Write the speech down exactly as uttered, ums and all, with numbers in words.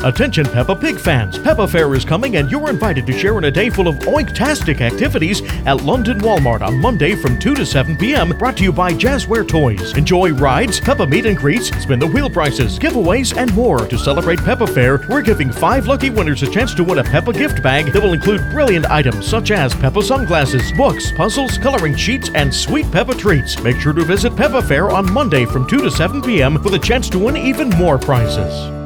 Attention Peppa Pig fans, Peppa Fair is coming and you're invited to share in a day full of oinktastic activities at London Walmart on Monday from two to seven p.m. brought to you by Jazzware Toys. Enjoy rides, Peppa meet and greets, spin the wheel prizes, giveaways, and more. To celebrate Peppa Fair, we're giving five lucky winners a chance to win a Peppa gift bag that will include brilliant items such as Peppa sunglasses, books, puzzles, coloring sheets, and sweet Peppa treats. Make sure to visit Peppa Fair on Monday from two to seven p.m. for the chance to win even more prizes.